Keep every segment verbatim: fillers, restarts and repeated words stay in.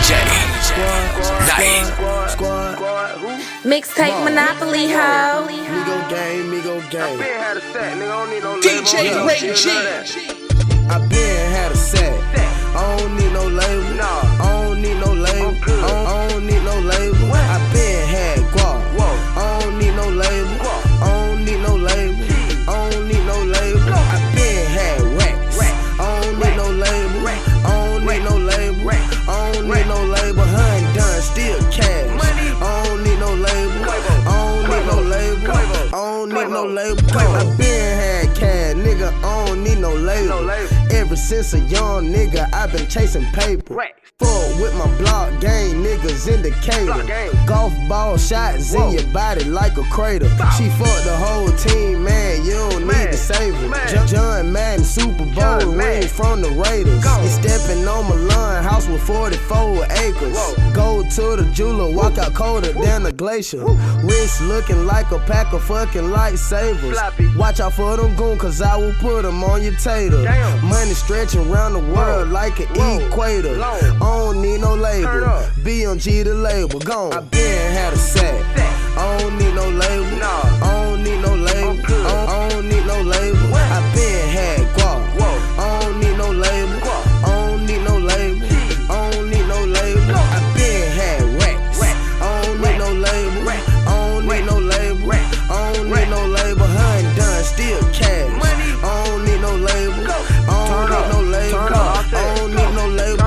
J Night. Mixtape Monopoly, ho. Migo gang, Migo gang. D J Ray G. I been had a set. I don't need no label. I don't need no label. I don't, I don't need no label. I been had guap. I don't need no label. I don't need no label. I don't need no label. I been had racks. I don't need no label. I don't need no label. I don't need no label. Hun done still cash. I don't need no label. I don't need no label. I don't need no label. I been had cash, nigga. I don't need no label. Ever since a young nigga, I been chasing paper. Fuck with my block gang, niggas in Decatur. Golf ball shots in your body like a crater. She fucked the whole team, man, you don't need to save her. John Madden, Super Bowl ring from the Raiders. You stepping on my lawn, house with forty-four acres. Go to the jeweler, walk out colder than a glacier. Wrist looking like a pack of fucking lightsabers. Watch out for them goon, cause I will put them on your tater. Money stretching around the world like an equator. I don't need no label, B M G the label, gone. I been had a sack. I don't need no label. I don't need no label. I don't, I don't need no label. I been had guap. I don't need no label. I don't need no label. I don't need no label. I been had racks. I don't need no label. I don't need no label. I don't need no label. Hun done still cash. I don't need no label. I don't need no label. I don't need no label.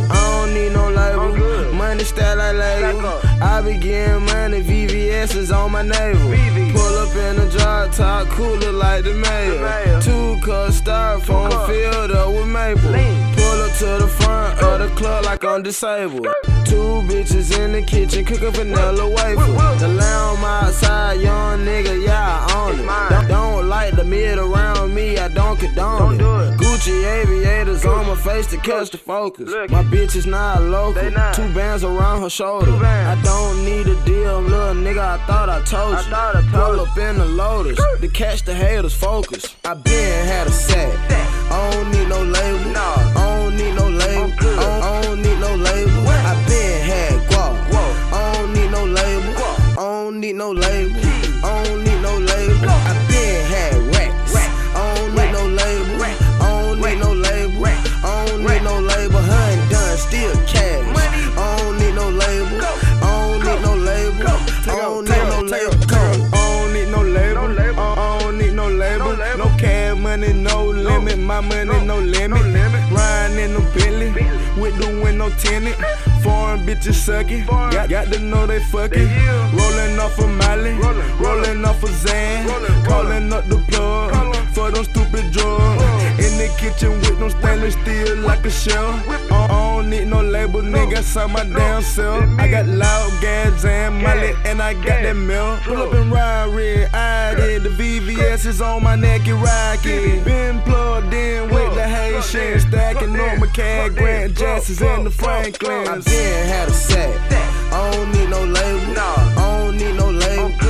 I don't need no label. Money style like label. I be getting money. V V S is on my navel. Pull up in a drop top, cooler like the mayor. Two cup styrofoam filled up with maple. Pull up to the front of the club like I'm disabled. Two bitches in the kitchen cooking vanilla wafer. The lamb outside, young nigga, yeah, I own it. Don't, don't like the mid around me, I don't condone it. Gucci aviators on my face to catch the focus. My bitch is not local, two bands around her shoulder. I don't need a deal, little nigga, I thought I told you. Pull up in the Lotus to catch the haters focus. I been had a sack. I don't need no label. I don't need no label. I don't, I don't need no label. I been had guap. I don't need no label. I don't need no label. I don't need no label. I been had racks. I don't need no label. I don't need no label. I don't need no label. Hun done still cash. I don't need no label. I don't need no label. I don't need no label. I don't need no label. I don't need no label. No cash money, no limit. My money, no limit. Riding in the Bentley with the window tinted. Foreign bitches sucking. Got, got to know they fucking. Rolling off a Miley, rolling off a Zan. Calling up the plug for them stupid drugs. In the kitchen with them stainless steel like a shell. I don't need no label, nigga, sign my damn self. I got loud gas and Miley, and I got that milk. Pull up and ride red, I did. The V V S is on my neck and rockin'. Been plugged in with the Haitian, stacking on my CAD, Grant Jacksons and the Franklins. I been had a sack. I don't need no label. I don't need no label.